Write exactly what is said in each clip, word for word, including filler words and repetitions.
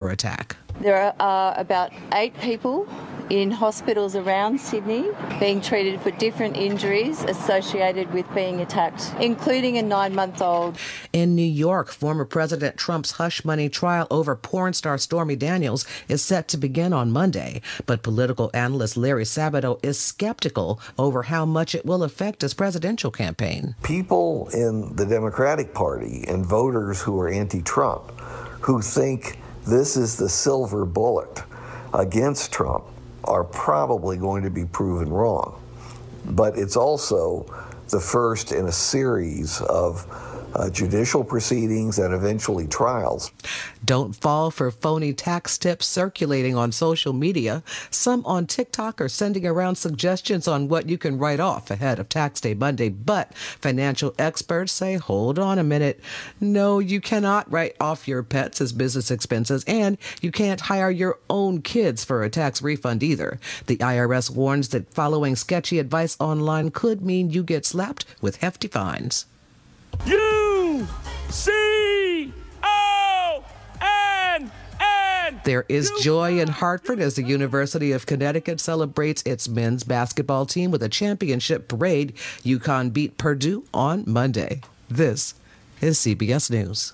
cyber attack. There are about eight people in hospitals around Sydney being treated for different injuries associated with being attacked, including a nine-month-old. In New York, former President Trump's hush money trial over porn star Stormy Daniels is set to begin on Monday, but political analyst Larry Sabato is skeptical over how much it will affect his presidential campaign. People in the Democratic Party and voters who are anti-Trump, who think this is the silver bullet against Trump, are probably going to be proven wrong. But it's also the first in a series of uh, judicial proceedings and eventually trials. Don't fall for phony tax tips circulating on social media. Some on TikTok are sending around suggestions on what you can write off ahead of Tax Day Monday, but financial experts say, hold on a minute. No, you cannot write off your pets as business expenses, and you can't hire your own kids for a tax refund either. The I R S warns that following sketchy advice online could mean you get slapped with hefty fines. U C O N N. There is joy in Hartford as the University of Connecticut celebrates its men's basketball team with a championship parade. UConn beat Purdue on Monday. This is C B S News.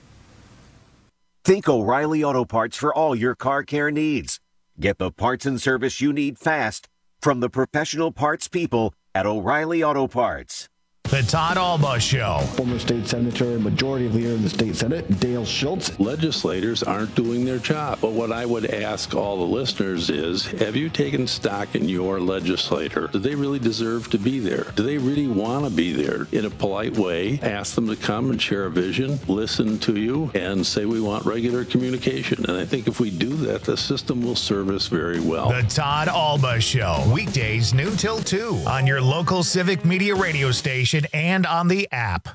Think O'Reilly Auto Parts for all your car care needs. Get the parts and service you need fast from the professional parts people at O'Reilly Auto Parts. The Todd Alba Show. Former state senator and majority leader in the state senate, Dale Schultz. Legislators aren't doing their job. But what I would ask all the listeners is, have you taken stock in your legislator? Do they really deserve to be there? Do they really want to be there? In a polite way, ask them to come and share a vision, listen to you, and say we want regular communication. And I think if we do that, the system will serve us very well. The Todd Alba Show. Weekdays noon till two on your local Civic Media radio station and on the app.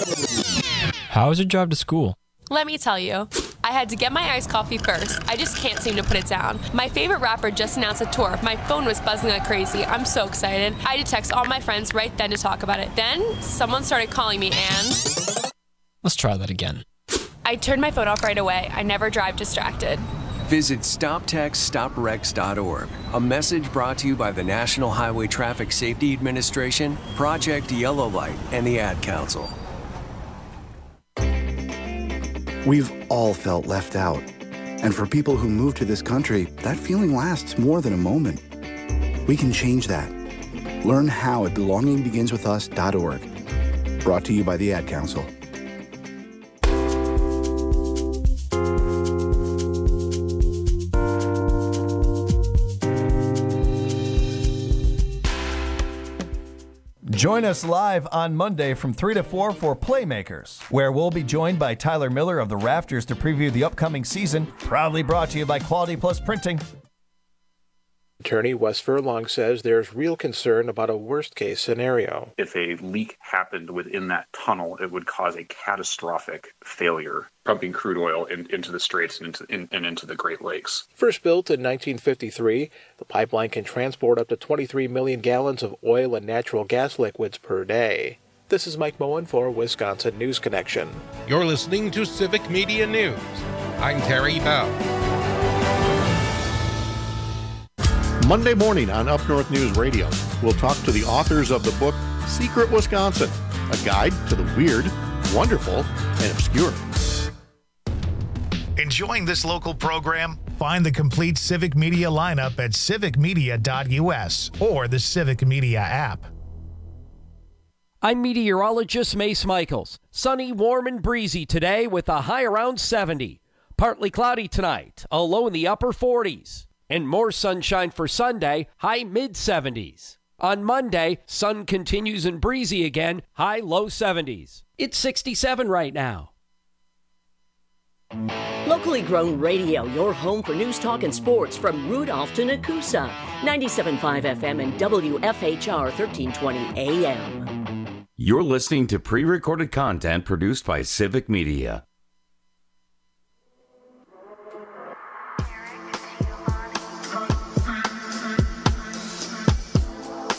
How is your drive to school? Let me tell you, I had to get my iced coffee first. I just can't seem to put it down. My favorite rapper just announced a tour. My phone was buzzing like crazy. I'm so excited. I had to text all my friends right then to talk about it. Then someone started calling me and... Let's try that again. I turned my phone off right away. I never drive distracted. Visit stop text stop wrecks dot org. A message brought to you by the National Highway Traffic Safety Administration, Project Yellow Light, and the Ad Council. We've all felt left out. And for people who move to this country, that feeling lasts more than a moment. We can change that. Learn how at belonging begins with us dot org. Brought to you by the Ad Council. Join us live on Monday from three to four for Playmakers, where we'll be joined by Tyler Miller of the Rafters to preview the upcoming season, proudly brought to you by Quality Plus Printing. Attorney Wes Furlong says there's real concern about a worst-case scenario. If a leak happened within that tunnel, it would cause a catastrophic failure, pumping crude oil in, into the Straits and into, in, and into the Great Lakes. First built in nineteen fifty-three, the pipeline can transport up to twenty-three million gallons of oil and natural gas liquids per day. This is Mike Moen for Wisconsin News Connection. You're listening to Civic Media News. I'm Terry Bell. Monday morning on Up North News Radio, we'll talk to the authors of the book Secret Wisconsin, a guide to the weird, wonderful, and obscure. Enjoying this local program? Find the complete Civic Media lineup at civic media dot u s or the Civic Media app. I'm meteorologist Mace Michaels. Sunny, warm, and breezy today with a high around seventy. Partly cloudy tonight, a low in the upper forties. And more sunshine for Sunday, high mid-seventies. On Monday, sun continues and breezy again, high low seventies. It's sixty-seven right now. Locally grown radio, your home for news, talk, and sports from Rudolph to Nakusa. ninety-seven point five F M and W F H R thirteen twenty A M. You're listening to pre-recorded content produced by Civic Media.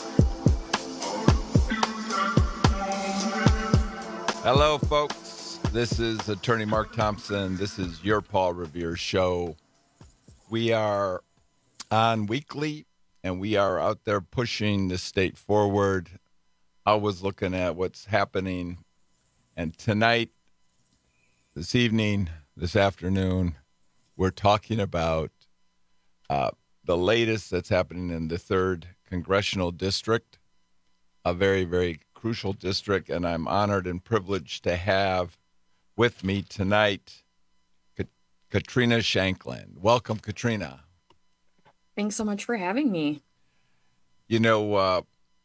Hello, folks. This is Attorney Mark Thompson. This is your Paul Revere show. We are on weekly, and we are out there pushing the state forward. I was looking at what's happening, and tonight, this evening, this afternoon, we're talking about uh, the latest that's happening in the third Congressional District, a very, very crucial district, and I'm honored and privileged to have with me tonight Ka- Katrina Shanklin. Welcome, Katrina. Thanks so much for having me. You know, uh,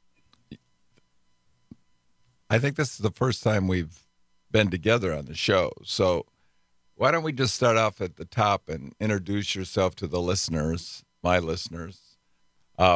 I think this is the first time we've been together on the show, so why don't we just start off at the top and introduce yourself to the listeners, my listeners. Uh,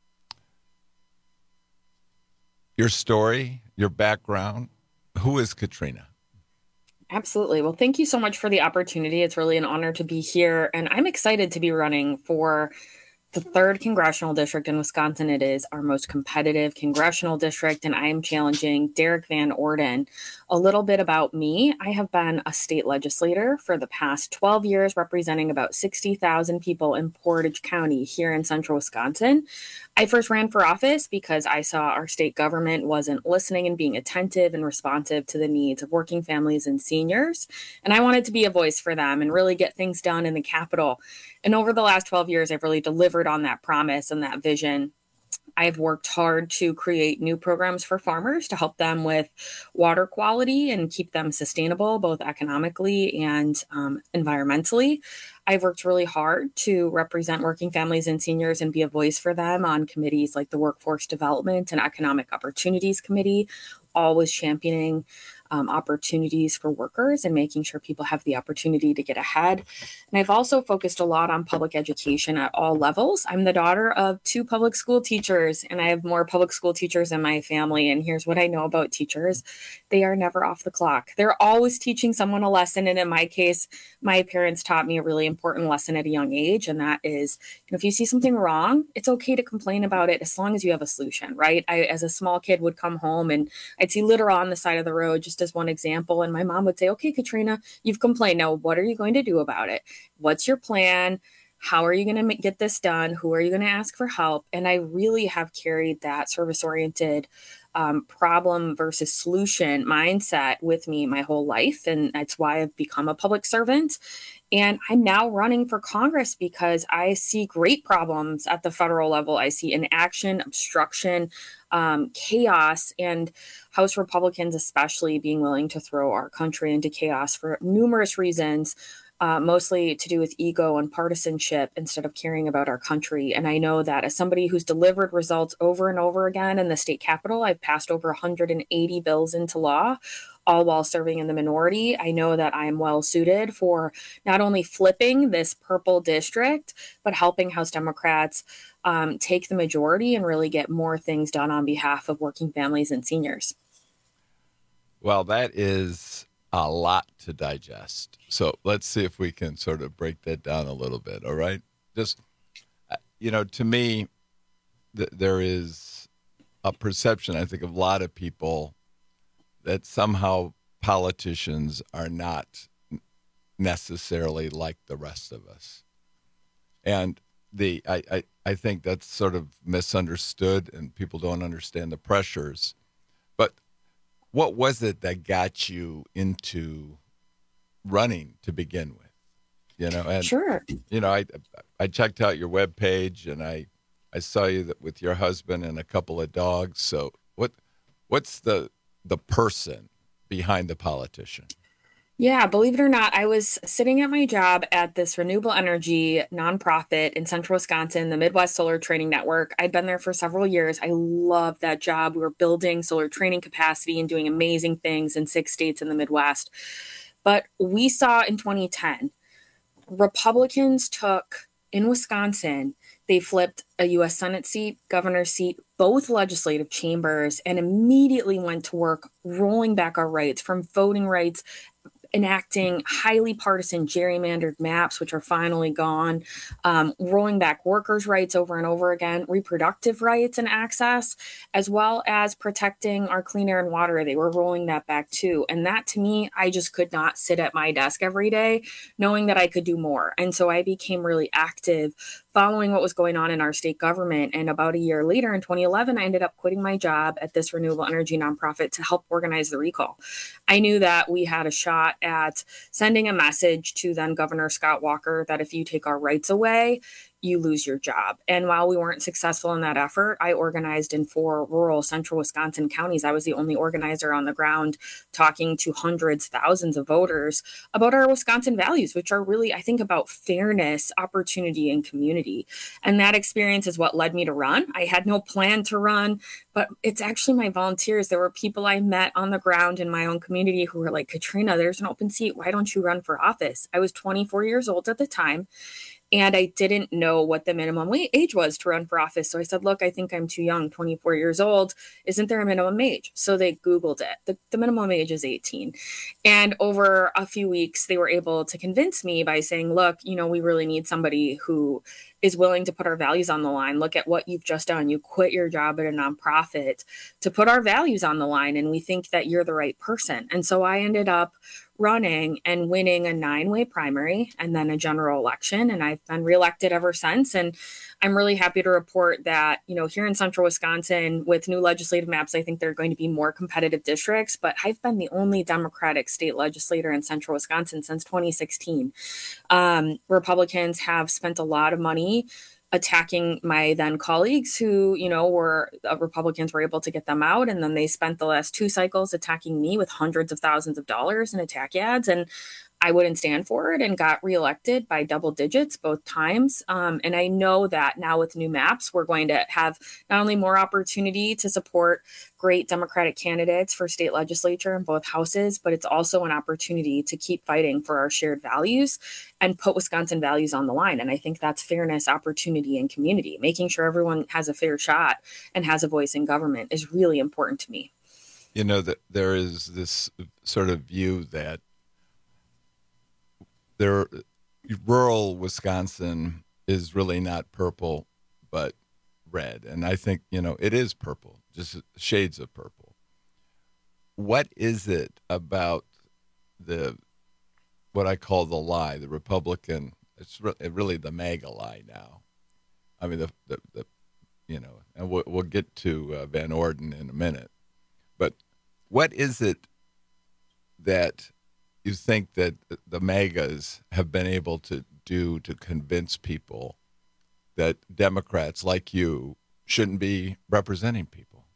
your story, your background. Who is Katrina? Absolutely. Well, thank you so much for the opportunity. It's really an honor to be here. And I'm excited to be running for the third congressional district in Wisconsin. It is our most competitive congressional district, and I am challenging Derek Van Orden. A little bit about me. I have been a state legislator for the past twelve years, representing about sixty thousand people in Portage County here in central Wisconsin. I first ran for office because I saw our state government wasn't listening and being attentive and responsive to the needs of working families and seniors. And I wanted to be a voice for them and really get things done in the Capitol. And over the last twelve years, I've really delivered on that promise and that vision. I've worked hard to create new programs for farmers to help them with water quality and keep them sustainable, both economically and um, environmentally. I've worked really hard to represent working families and seniors and be a voice for them on committees like the Workforce Development and Economic Opportunities Committee, always championing um, opportunities for workers and making sure people have the opportunity to get ahead. And I've also focused a lot on public education at all levels. I'm the daughter of two public school teachers, and I have more public school teachers in my family. And here's what I know about teachers. They are never off the clock. They're always teaching someone a lesson. And in my case, my parents taught me a really important lesson at a young age. And that is, you know, if you see something wrong, it's okay to complain about it as long as you have a solution, right? I, as a small kid, would come home and I'd see litter on the side of the road, just as one example. And my mom would say, okay, Katrina, you've complained. Now, what are you going to do about it? What's your plan? How are you going to get this done? Who are you going to ask for help? And I really have carried that service-oriented um, problem versus solution mindset with me my whole life. And that's why I've become a public servant. And I'm now running for Congress because I see great problems at the federal level. I see inaction, obstruction, um, chaos, and House Republicans especially being willing to throw our country into chaos for numerous reasons. Uh, mostly to do with ego and partisanship instead of caring about our country. And I know that as somebody who's delivered results over and over again in the state capitol, I've passed over one hundred eighty bills into law, all while serving in the minority. I know that I am well suited for not only flipping this purple district, but helping House Democrats um, take the majority and really get more things done on behalf of working families and seniors. Well, that is a lot to digest. So let's see if we can sort of break that down a little bit. All right. Just, you know, to me, th- there is a perception, I think, of a lot of people that somehow politicians are not necessarily like the rest of us. And the, I, I, I think that's sort of misunderstood and people don't understand the pressures. But what was it that got you into running to begin with? You know, and sure. You know, I I checked out your webpage and I I saw you that with your husband and a couple of dogs. So what what's the the person behind the politician? Yeah, believe it or not, I was sitting at my job at this renewable energy nonprofit in central Wisconsin, the Midwest Solar Training Network. I'd been there for several years. I loved that job. We were building solar training capacity and doing amazing things in six states in the Midwest. But we saw in twenty ten, Republicans took in Wisconsin, they flipped a U S Senate seat, governor's seat, both legislative chambers, and immediately went to work rolling back our rights, from voting rights, enacting highly partisan gerrymandered maps, which are finally gone, um, rolling back workers' rights over and over again, reproductive rights and access, as well as protecting our clean air and water. They were rolling that back too. And that, to me, I just could not sit at my desk every day knowing that I could do more. And so I became really active following what was going on in our state government. And about a year later, in twenty eleven, I ended up quitting my job at this renewable energy nonprofit to help organize the recall. I knew that we had a shot at sending a message to then Governor Scott Walker that if you take our rights away, you lose your job. And while we weren't successful in that effort, I organized in four rural central Wisconsin counties. I was the only organizer on the ground talking to hundreds, thousands of voters about our Wisconsin values, which are really, I think, about fairness, opportunity, and community. And that experience is what led me to run. I had no plan to run, but it's actually my volunteers. There were people I met on the ground in my own community who were like, Katrina, there's an open seat. Why don't you run for office? I was twenty-four years old at the time. And I didn't know what the minimum age was to run for office. So I said, look, I think I'm too young, twenty-four years old. Isn't there a minimum age? So they Googled it. The, the minimum age is eighteen. And over a few weeks, they were able to convince me by saying, look, you know, we really need somebody who is willing to put our values on the line. Look at what you've just done. You quit your job at a nonprofit to put our values on the line. And we think that you're the right person. And so I ended up running and winning a nine-way primary and then a general election. And I've been reelected ever since. And I'm really happy to report that, you know, here in central Wisconsin with new legislative maps, I think there are going to be more competitive districts, but I've been the only Democratic state legislator in central Wisconsin since twenty sixteen. Um, Republicans have spent a lot of money attacking my then colleagues who, you know, were uh, Republicans were able to get them out. And then they spent the last two cycles attacking me with hundreds of thousands of dollars in attack ads. And I wouldn't stand for it and got reelected by double digits both times. Um, and I know that now with new maps, we're going to have not only more opportunity to support great Democratic candidates for state legislature in both houses, but it's also an opportunity to keep fighting for our shared values and put Wisconsin values on the line. And I think that's fairness, opportunity, and community. Making sure everyone has a fair shot and has a voice in government is really important to me. You know, that there is this sort of view that there, rural Wisconsin is really not purple, but red. And I think, you know, it is purple, just shades of purple. What is it about the, what I call the lie, the Republican, it's really the MAGA lie now. I mean, the, the, the you know, and we'll, we'll get to uh, Van Orden in a minute. But what is it that you think that the MAGAs have been able to do to convince people that Democrats like you shouldn't be representing people?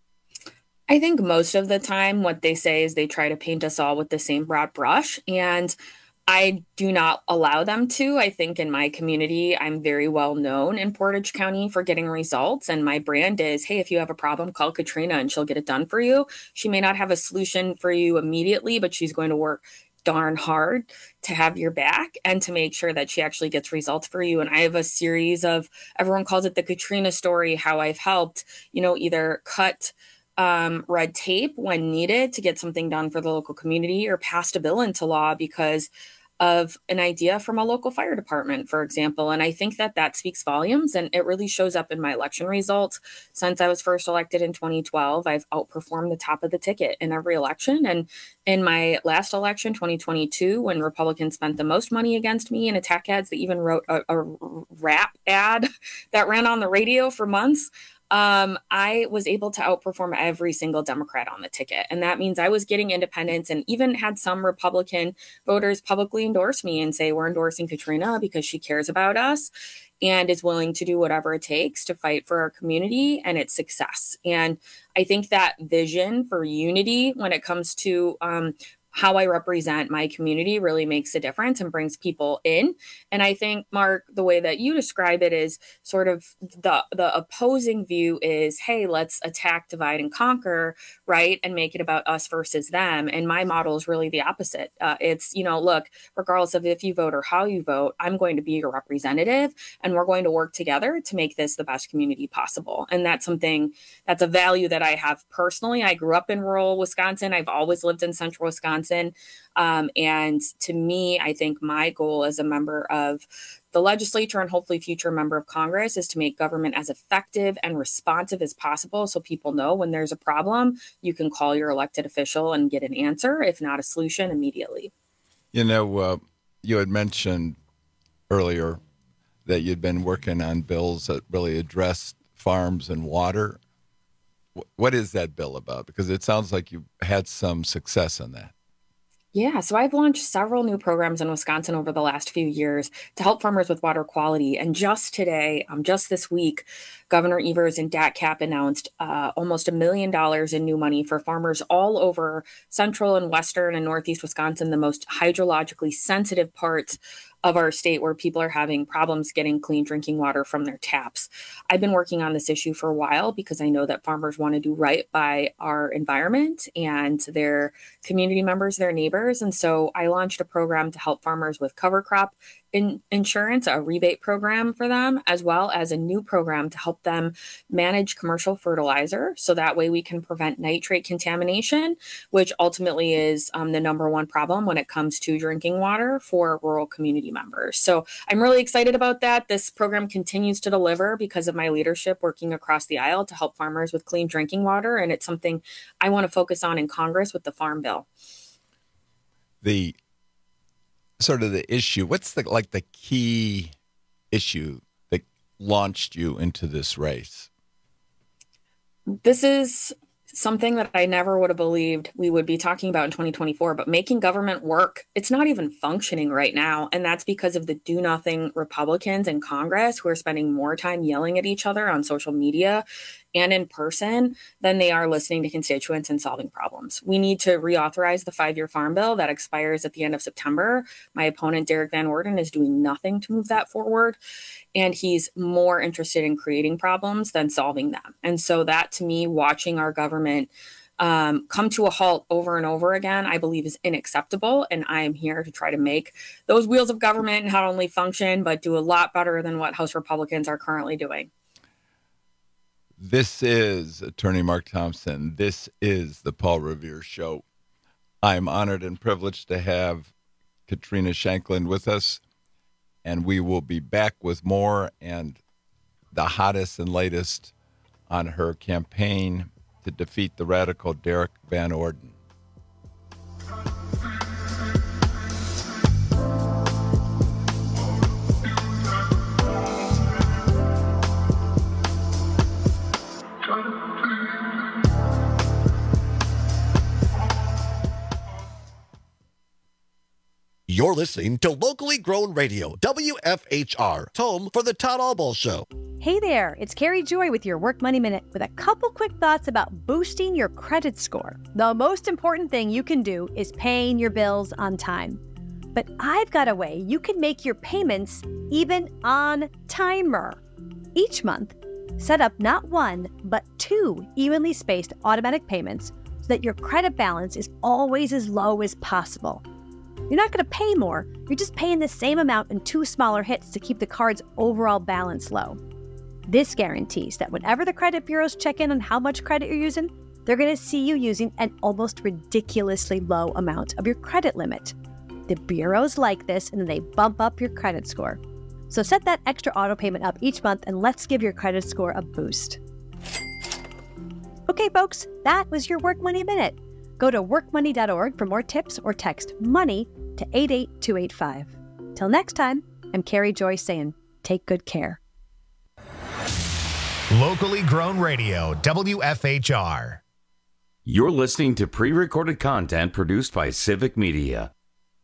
I think most of the time what they say is they try to paint us all with the same broad brush, and I do not allow them to. I think in my community, I'm very well known in Portage County for getting results. And my brand is, hey, if you have a problem, call Katrina and she'll get it done for you. She may not have a solution for you immediately, but she's going to work darn hard to have your back and to make sure that she actually gets results for you. And I have a series of, everyone calls it the Katrina story, how I've helped, you know, either cut um, red tape when needed to get something done for the local community or passed a bill into law because of an idea from a local fire department, for example. And I think that that speaks volumes, and it really shows up in my election results. Since I was first elected in twenty twelve, I've outperformed the top of the ticket in every election. And in my last election, twenty twenty-two, when Republicans spent the most money against me in attack ads, they even wrote a, a rap ad that ran on the radio for months. Um, I was able to outperform every single Democrat on the ticket. And that means I was getting independents and even had some Republican voters publicly endorse me and say, we're endorsing Katrina because she cares about us and is willing to do whatever it takes to fight for our community and its success. And I think that vision for unity when it comes to um, how I represent my community really makes a difference and brings people in. And I think, Mark, the way that you describe it is sort of the, the opposing view is, hey, let's attack, divide, and conquer, right? And make it about us versus them. And my model is really the opposite. Uh, it's, you know, look, regardless of if you vote or how you vote, I'm going to be your representative and we're going to work together to make this the best community possible. And that's something, that's a value that I have personally. I grew up in rural Wisconsin. I've always lived in central Wisconsin. Wisconsin. Um, and to me, I think my goal as a member of the legislature and hopefully future member of Congress is to make government as effective and responsive as possible so people know when there's a problem, you can call your elected official and get an answer, if not a solution, immediately. You know, uh, you had mentioned earlier that you'd been working on bills that really addressed farms and water. What is that bill about? Because it sounds like you've had some success in that. Yeah, so I've launched several new programs in Wisconsin over the last few years to help farmers with water quality. And just today, um, just this week, Governor Evers and D A C Cap announced uh, almost a million dollars in new money for farmers all over central and western and northeast Wisconsin, the most hydrologically sensitive parts of our state where people are having problems getting clean drinking water from their taps. I've been working on this issue for a while because I know that farmers want to do right by our environment and their community members, their neighbors. And so I launched a program to help farmers with cover crop in insurance, a rebate program for them, as well as a new program to help them manage commercial fertilizer. So that way we can prevent nitrate contamination, which ultimately is um, the number one problem when it comes to drinking water for rural community members. So I'm really excited about that. This program continues to deliver because of my leadership working across the aisle to help farmers with clean drinking water. And it's something I want to focus on in Congress with the Farm Bill. The sort of the issue, what's the like the key issue that launched you into this race? This is something that I never would have believed we would be talking about in twenty twenty-four, but making government work, it's not even functioning right now. And that's because of the do nothing Republicans in Congress who are spending more time yelling at each other on social media and in person than they are listening to constituents and solving problems. We need to reauthorize the five-year farm bill that expires at the end of September. My opponent, Derek Van Orden, is doing nothing to move that forward. And he's more interested in creating problems than solving them. And so that, to me, watching our government um, come to a halt over and over again, I believe is unacceptable. And I am here to try to make those wheels of government not only function, but do a lot better than what House Republicans are currently doing. This is Attorney Mark Thompson. This is the Paul Revere Show. I'm honored and privileged to have Katrina Shanklin with us, and we will be back with more and the hottest and latest on her campaign to defeat the radical Derek Van Orden. You're listening to Locally Grown Radio, W F H R, home for the Todd Albaugh Show. Hey there, it's Carrie Joy with your Work Money Minute with a couple quick thoughts about boosting your credit score. The most important thing you can do is paying your bills on time. But I've got a way you can make your payments even on timer. Each month, set up not one, but two evenly spaced automatic payments so that your credit balance is always as low as possible. You're not going to pay more, you're just paying the same amount in two smaller hits to keep the card's overall balance low. This guarantees that whenever the credit bureaus check in on how much credit you're using, they're going to see you using an almost ridiculously low amount of your credit limit. The bureaus like this, and then they bump up your credit score. So set that extra auto payment up each month, and let's give your credit score a boost. Okay, folks, that was your Work Money Minute. Go to work money dot org for more tips or text MONEY to eight eight two eight five. Till next time, I'm Carrie Joy saying, take good care. Locally Grown Radio, W F H R. You're listening to pre-recorded content produced by Civic Media.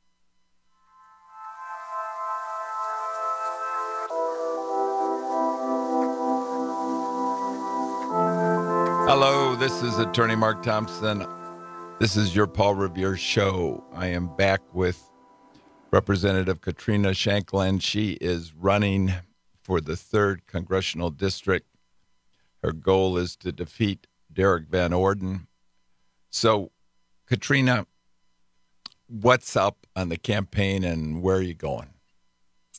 Hello, this is Attorney Mark Thompson. This is your Paul Revere Show. I am back with Representative Katrina Shanklin. She is running for the third Congressional District. Her goal is to defeat Derek Van Orden. So, Katrina, what's up on the campaign and where are you going?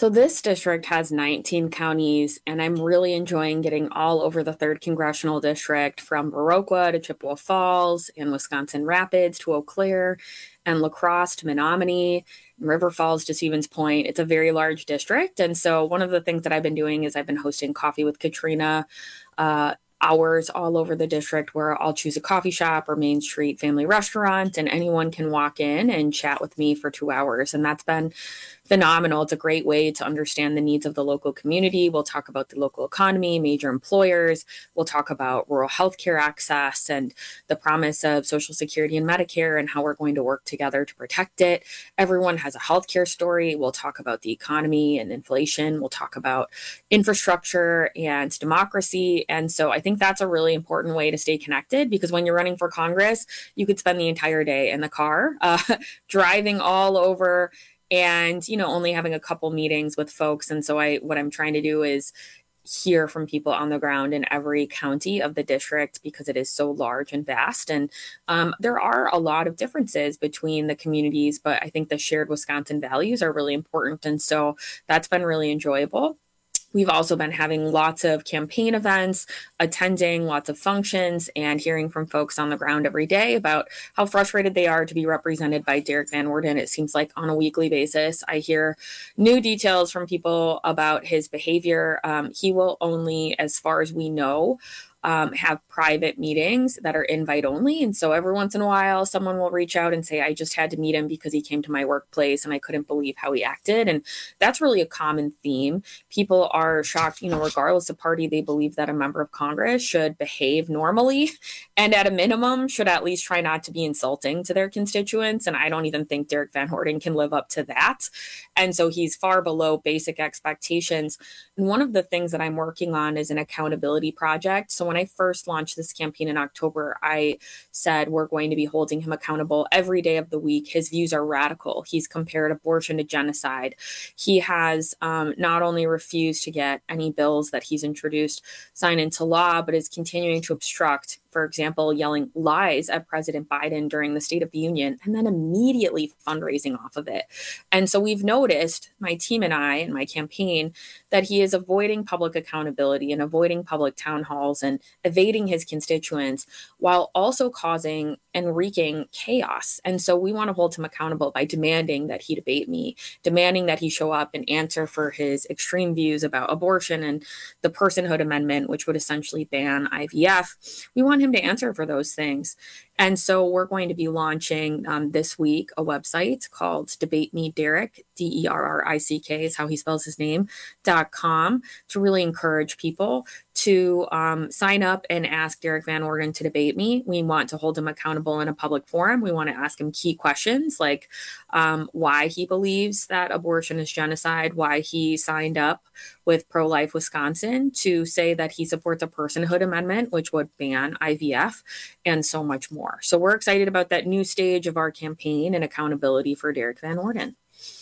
So this district has nineteen counties, and I'm really enjoying getting all over the third congressional district, from Viroqua to Chippewa Falls and Wisconsin Rapids to Eau Claire and La Crosse to Menominee, River Falls to Stevens Point. It's a very large district. And so one of the things that I've been doing is I've been hosting Coffee with Katrina uh, hours all over the district, where I'll choose a coffee shop or Main Street family restaurant, and anyone can walk in and chat with me for two hours. And that's been phenomenal. It's a great way to understand the needs of the local community. We'll talk about the local economy, major employers. We'll talk about rural healthcare access and the promise of Social Security and Medicare and how we're going to work together to protect it. Everyone has a healthcare story. We'll talk about the economy and inflation. We'll talk about infrastructure and democracy. And so I think that's a really important way to stay connected, because when you're running for Congress, you could spend the entire day in the car, uh, driving all over, and, you know, only having a couple meetings with folks. And so I, what I'm trying to do is hear from people on the ground in every county of the district, because it is so large and vast. And um, there are a lot of differences between the communities, but I think the shared Wisconsin values are really important. And so that's been really enjoyable. We've also been having lots of campaign events, attending lots of functions, and hearing from folks on the ground every day about how frustrated they are to be represented by Derek Van Orden. It seems like on a weekly basis, I hear new details from people about his behavior. Um, he will only, as far as we know, Um, have private meetings that are invite only. And so every once in a while, someone will reach out and say, I just had to meet him because he came to my workplace and I couldn't believe how he acted. And that's really a common theme. People are shocked, you know, regardless of party, they believe that a member of Congress should behave normally and at a minimum should at least try not to be insulting to their constituents. And I don't even think Derek Van Orden can live up to that. And so he's far below basic expectations. And one of the things that I'm working on is an accountability project. So when I first launched this campaign in October, I said we're going to be holding him accountable every day of the week. His views are radical. He's compared abortion to genocide. He has um, not only refused to get any bills that he's introduced signed into law, but is continuing to obstruct. For example, yelling lies at President Biden during the State of the Union and then immediately fundraising off of it. And so we've noticed, my team and I and my campaign, that he is avoiding public accountability and avoiding public town halls and evading his constituents while also causing and wreaking chaos. And so we want to hold him accountable by demanding that he debate me, demanding that he show up and answer for his extreme views about abortion and the Personhood Amendment, which would essentially ban I V F. We want him to answer for those things. And so we're going to be launching um, this week a website called Debate Me Derrick, D E R R I C K is how he spells his name, dot com, to really encourage people to um, sign up and ask Derek Van Orden to debate me. We want to hold him accountable in a public forum. We want to ask him key questions like um, why he believes that abortion is genocide, why he signed up with Pro-Life Wisconsin to say that he supports a Personhood Amendment, which would ban I V F, and so much more. So we're excited about that new stage of our campaign and accountability for Derek Van Orden.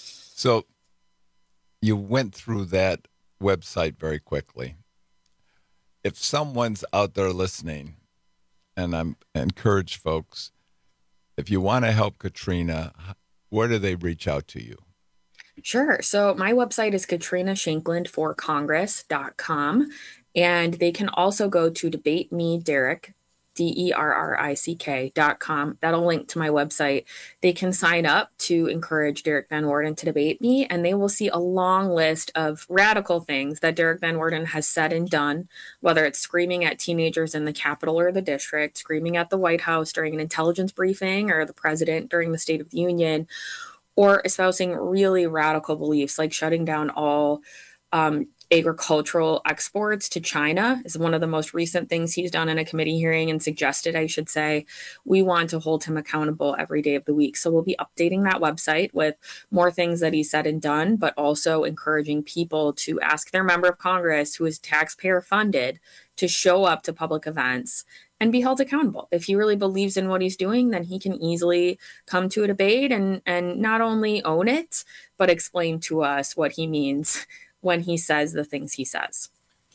So you went through that website very quickly. If someone's out there listening, and I'm encourage folks, if you want to help Katrina, where do they reach out to you? Sure. So my website is katrina shankland for congress dot com, and they can also go to Debate Me Derrick, D E R R I C K dot com. That'll link to my website. They can sign up to encourage Derek Van Orden to debate me, and they will see a long list of radical things that Derek Van Orden has said and done, whether it's screaming at teenagers in the Capitol or the district, screaming at the White House during an intelligence briefing, or the president during the State of the Union, or espousing really radical beliefs like shutting down all um, agricultural exports to China is one of the most recent things he's done in a committee hearing and suggested, I should say. We want to hold him accountable every day of the week. So we'll be updating that website with more things that he said and done, but also encouraging people to ask their member of Congress, who is taxpayer funded, to show up to public events and be held accountable. If he really believes in what he's doing, then he can easily come to a debate and, and not only own it, but explain to us what he means when he says the things he says.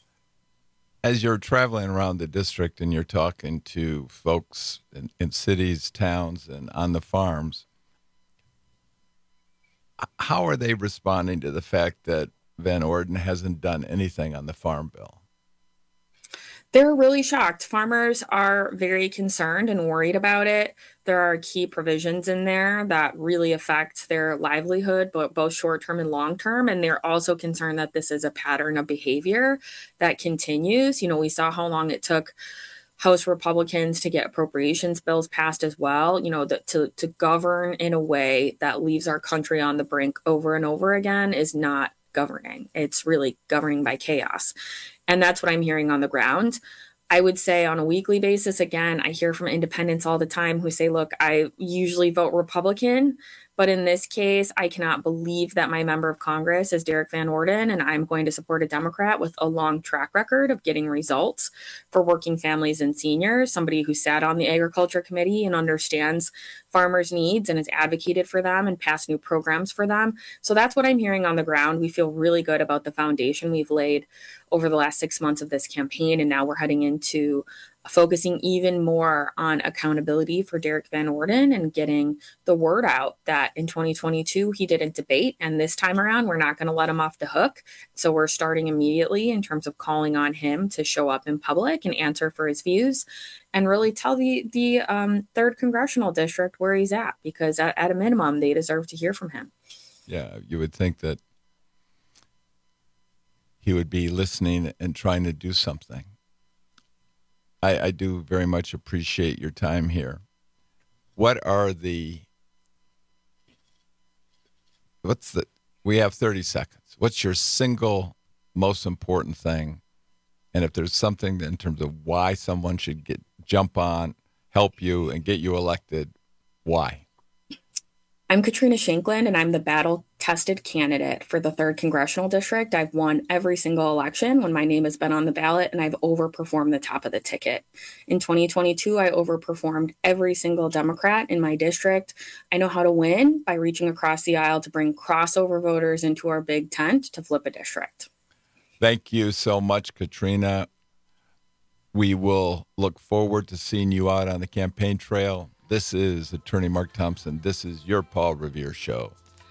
As you're traveling around the district and you're talking to folks in, in cities, towns, and on the farms, how are they responding to the fact that Van Orden hasn't done anything on the farm bill? They're really shocked. Farmers are very concerned and worried about it. There are key provisions in there that really affect their livelihood, but both short-term and long-term. And they're also concerned that this is a pattern of behavior that continues. You know, we saw how long it took House Republicans to get appropriations bills passed as well, you know, the, to, to govern in a way that leaves our country on the brink over and over again is not governing. It's really governing by chaos. And that's what I'm hearing on the ground. I would say on a weekly basis, again, I hear from independents all the time who say, look, I usually vote Republican, but in this case, I cannot believe that my member of Congress is Derek Van Orden, and I'm going to support a Democrat with a long track record of getting results for working families and seniors, somebody who sat on the Agriculture Committee and understands farmers' needs and has advocated for them and passed new programs for them. So that's what I'm hearing on the ground. We feel really good about the foundation we've laid over the last six months of this campaign, and now we're heading into focusing even more on accountability for Derek Van Orden and getting the word out that in twenty twenty-two, he didn't debate. And this time around, we're not going to let him off the hook. So we're starting immediately in terms of calling on him to show up in public and answer for his views and really tell the, the um, third congressional district where he's at, because at, at a minimum, they deserve to hear from him. Yeah, you would think that he would be listening and trying to do something. I, I do very much appreciate your time here. What are the, what's the, we have thirty seconds. What's your single most important thing? And if there's something in terms of why someone should get jump on, help you, and get you elected, why? I'm Katrina Shanklin, and I'm the battle-tested candidate for the third Congressional District. I've won every single election when my name has been on the ballot, and I've overperformed the top of the ticket. In twenty twenty-two, I overperformed every single Democrat in my district. I know how to win by reaching across the aisle to bring crossover voters into our big tent to flip a district. Thank you so much, Katrina. We will look forward to seeing you out on the campaign trail. This is Attorney Mark Thompson. This is your Paul Revere Show.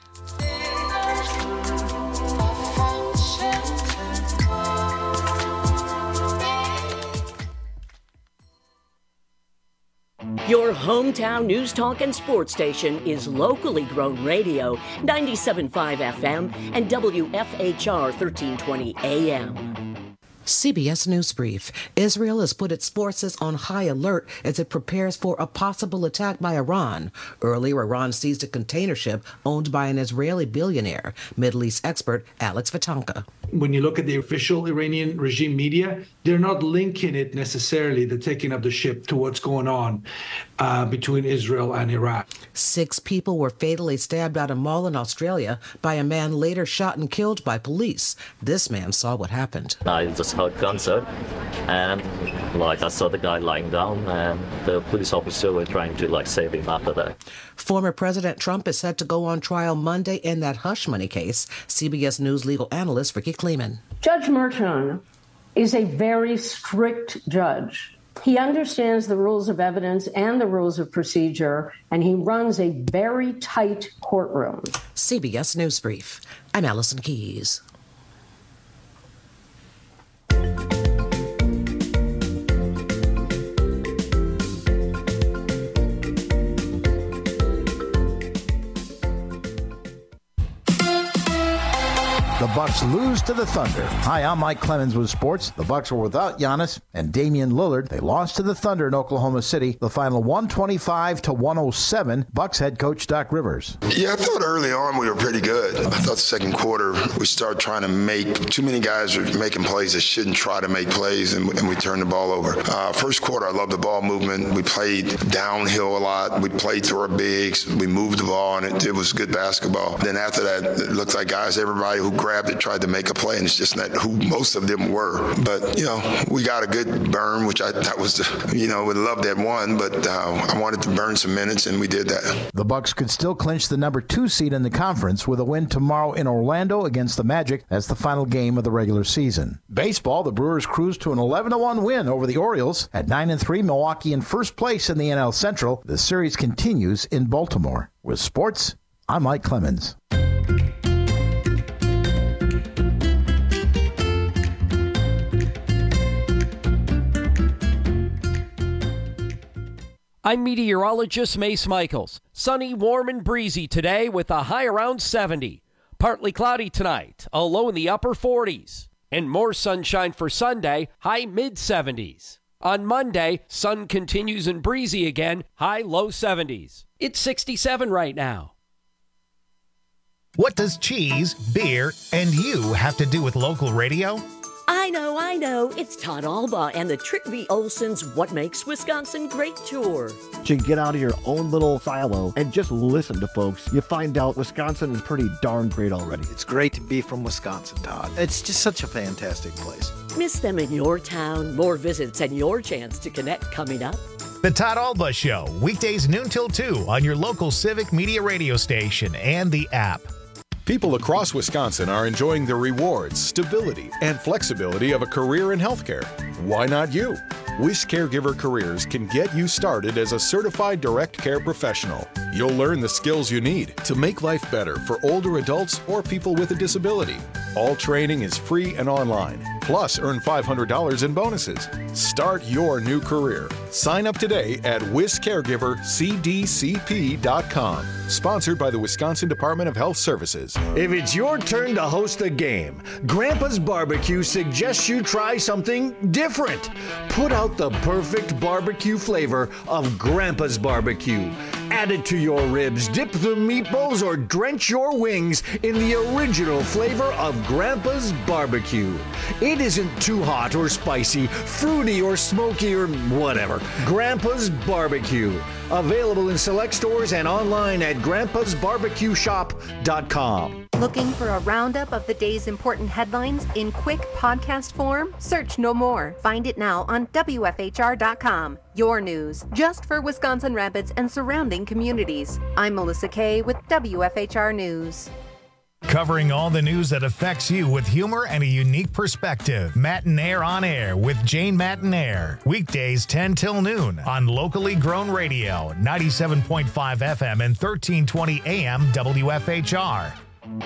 Your hometown news, talk, and sports station is locally grown radio, ninety-seven point five F M and W F H R thirteen twenty A M. C B S News Brief. Israel has put its forces on high alert as it prepares for a possible attack by Iran. Earlier, Iran seized a container ship owned by an Israeli billionaire. Middle East expert Alex Vatanka. When you look at the official Iranian regime media, they're not linking it necessarily, the taking of the ship, to what's going on uh, between Israel and Iraq. Six people were fatally stabbed at a mall in Australia by a man later shot and killed by police. This man saw what happened. I just heard gunshot, and like I saw the guy lying down, and the police officer were trying to like save him after that. Former President Trump is set to go on trial Monday in that hush money case. C B S News legal analyst Ricky Kleeman. Judge Merton is a very strict judge. He understands the rules of evidence and the rules of procedure, and he runs a very tight courtroom. C B S News Brief. I'm Allison Keyes. The Bucks lose to the Thunder. Hi, I'm Mike Clemens with sports. The Bucks were without Giannis and Damian Lillard. They lost to the Thunder in Oklahoma City. The final one twenty-five to one oh seven. Bucks head coach Doc Rivers. Yeah, I thought early on we were pretty good. I thought the second quarter we started trying to make too many guys were making plays that shouldn't try to make plays, and, and we turned the ball over. Uh, first quarter, I loved the ball movement. We played downhill a lot. We played through our bigs. We moved the ball, and it, it was good basketball. Then after that, it looked like guys, everybody who grabbed it tried to make a play, and it's just not who most of them were. But, you know, we got a good burn, which I thought was, the, you know, would love that one, but uh, I wanted to burn some minutes, and we did that. The Bucks could still clinch the number two seed in the conference with a win tomorrow in Orlando against the Magic. That's the final game of the regular season. Baseball, the Brewers cruise to an eleven to one win over the Orioles. At nine and three, Milwaukee in first place in the N L Central. The series continues in Baltimore. With sports, I'm Mike Clemens. I'm meteorologist Mace Michaels. Sunny, warm, and breezy today with a high around seventy. Partly cloudy tonight, a low in the upper forties. And more sunshine for Sunday, high mid seventies. On Monday, sun continues and breezy again, high low seventies. It's sixty-seven right now. What does cheese, beer, and you have to do with local radio? I know, I know. It's Todd Alba and the Trickby Olson's What Makes Wisconsin Great tour. To get out of your own little silo and just listen to folks, you find out Wisconsin is pretty darn great already. It's great to be from Wisconsin, Todd. It's just such a fantastic place. Miss them in your town, more visits, and your chance to connect coming up. The Todd Alba Show, weekdays noon till two on your local Civic Media radio station and the app. People across Wisconsin are enjoying the rewards, stability, and flexibility of a career in healthcare. Why not you? Wish Caregiver Careers can get you started as a certified direct care professional. You'll learn the skills you need to make life better for older adults or people with a disability. All training is free and online. Plus, earn five hundred dollars in bonuses. Start your new career. Sign up today at wis caregiver c d c p dot com. Sponsored by the Wisconsin Department of Health Services. If it's your turn to host a game, Grandpa's Barbecue suggests you try something different. Put out the perfect barbecue flavor of Grandpa's Barbecue. Add it to your ribs, dip the meatballs, or drench your wings in the original flavor of Grandpa's Barbecue. It isn't too hot or spicy, fruity or smoky or whatever. Grandpa's Barbecue. Available in select stores and online at grandpas barbecue shop dot com. Looking for a roundup of the day's important headlines in quick podcast form? Search No More. Find it now on W F H R dot com. Your news, just for Wisconsin Rapids and surrounding communities. I'm Melissa Kay with W F H R News. Covering all the news that affects you with humor and a unique perspective. Matinaire on Air with Jane Matinaire. Weekdays ten till noon on locally grown radio, ninety-seven point five F M and thirteen twenty A M W F H R.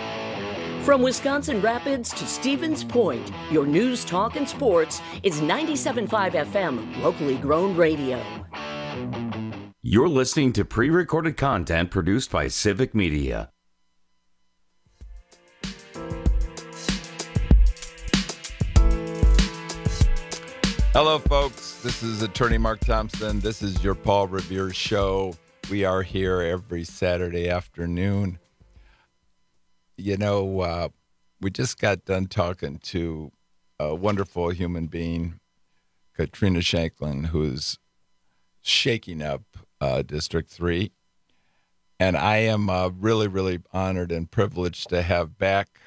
From Wisconsin Rapids to Stevens Point, your news, talk, and sports is ninety-seven point five F M, locally grown radio. You're listening to pre-recorded content produced by Civic Media. Hello, folks. This is Attorney Mark Thompson. This is your Paul Revere Show. We are here every Saturday afternoon. You know, uh, we just got done talking to a wonderful human being, Katrina Shanklin, who's shaking up uh, District three. And I am uh, really, really honored and privileged to have back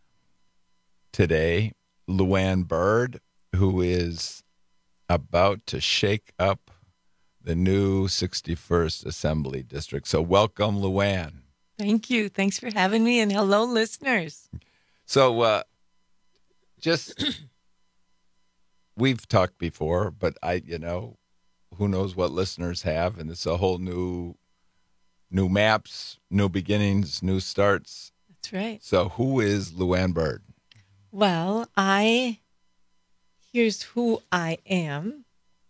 today Luann Byrd, who is about to shake up the new sixty-first Assembly District. So welcome, Luann. Thank you. Thanks for having me, and hello, listeners. So uh, just, we've talked before, but I, you know, who knows what listeners have, and it's a whole new, new maps, new beginnings, new starts. That's right. So who is Luann Byrd? Well, I... Here's who I am.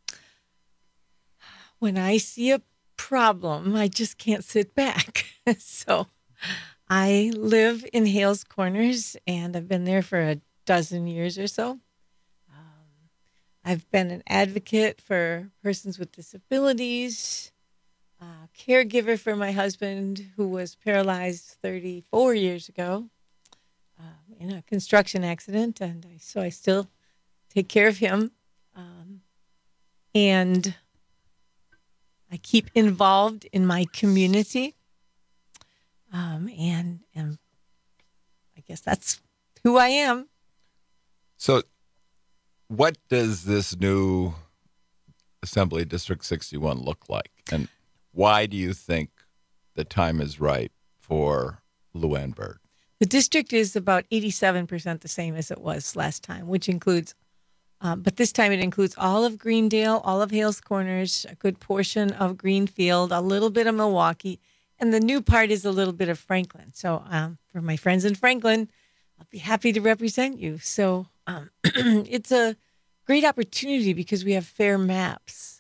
When I see a problem, I just can't sit back. So I live in Hales Corners, and I've been there for a dozen years or so. Um, I've been an advocate for persons with disabilities, a caregiver for my husband who was paralyzed thirty-four years ago um, in a construction accident, and I, so I still take care of him. Um, and I keep involved in my community. Um, and, and I guess that's who I am. So what does this new Assembly District sixty-one look like? And why do you think the time is right for Luann Byrd? The district is about eighty-seven percent the same as it was last time, which includes Um, but this time it includes all of Greendale, all of Hales Corners, a good portion of Greenfield, a little bit of Milwaukee, and the new part is a little bit of Franklin. So um, for my friends in Franklin, I'll be happy to represent you. So um, it's a great opportunity because we have fair maps.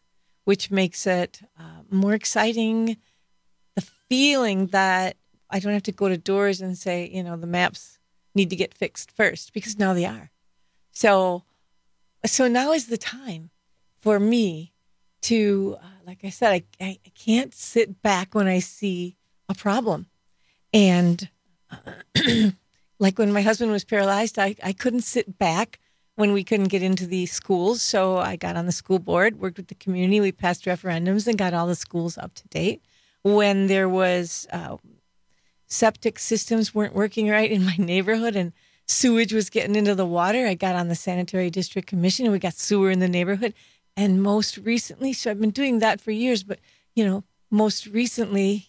which makes it uh, more exciting. The feeling that I don't have to go to doors and say, you know, the maps need to get fixed first, because now they are. So, so now is the time for me to, uh, like I said, I, I, I can't sit back when I see a problem. And uh, like when my husband was paralyzed, I, I couldn't sit back when we couldn't get into the schools. So I got on the school board, worked with the community. We passed referendums and got all the schools up to date. When there was uh, septic systems weren't working right in my neighborhood and sewage was getting into the water, I got on the Sanitary District Commission and we got sewer in the neighborhood. And most recently, so I've been doing that for years, but, you know, most recently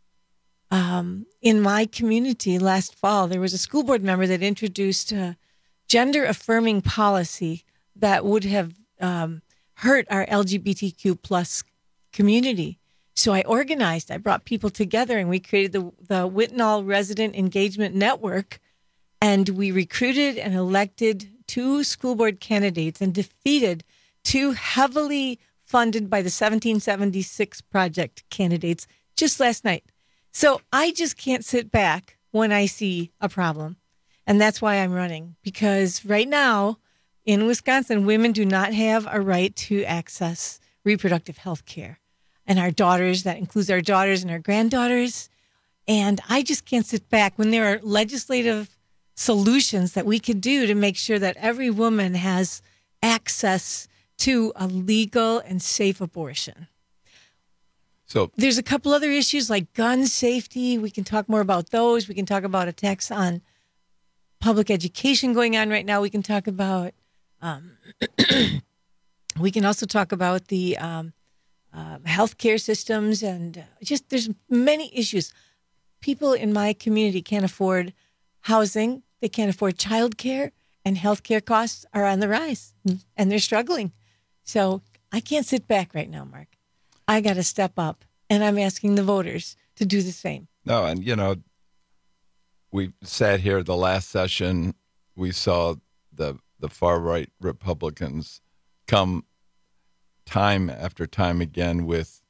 um, in my community last fall, there was a school board member that introduced a gender-affirming policy that would have um, hurt our L G B T Q plus community. So I organized, I brought people together, and we created the, the Whitnall Resident Engagement Network, and we recruited and elected two school board candidates and defeated two heavily funded by the seventeen seventy-six Project candidates just last night. So I just can't sit back when I see a problem. And that's why I'm running, because right now in Wisconsin, women do not have a right to access reproductive health care. And our daughters, that includes our daughters and our granddaughters. And I just can't sit back when there are legislative solutions that we could do to make sure that every woman has access to a legal and safe abortion. So there's a couple other issues like gun safety. We can talk more about those. We can talk about attacks on public education going on right now. We can talk about, um, we can also talk about the um, uh, healthcare systems, and uh, just there's many issues. People in my community can't afford housing. They can't afford childcare, and healthcare costs are on the rise, and they're struggling. So I can't sit back right now, Mark. I got to step up, and I'm asking the voters to do the same. No, and, you know, we sat here the last session. We saw the the far-right Republicans come time after time again with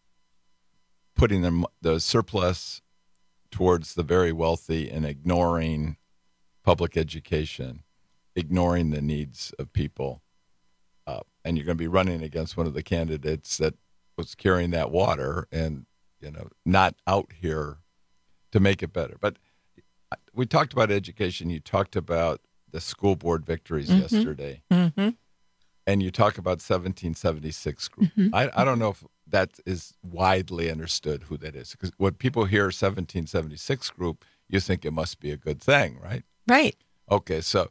putting the, the surplus towards the very wealthy and ignoring public education, ignoring the needs of people. Uh, and you're going to be running against one of the candidates that was carrying that water and, you know, not out here to make it better. But we talked about education. You talked about the school board victories mm-hmm. yesterday. Mm-hmm. And you talk about seventeen seventy-six group. Mm-hmm. I, I don't know if that is widely understood who that is. Because when people hear seventeen seventy-six group, you think it must be a good thing, right? Right. Okay, so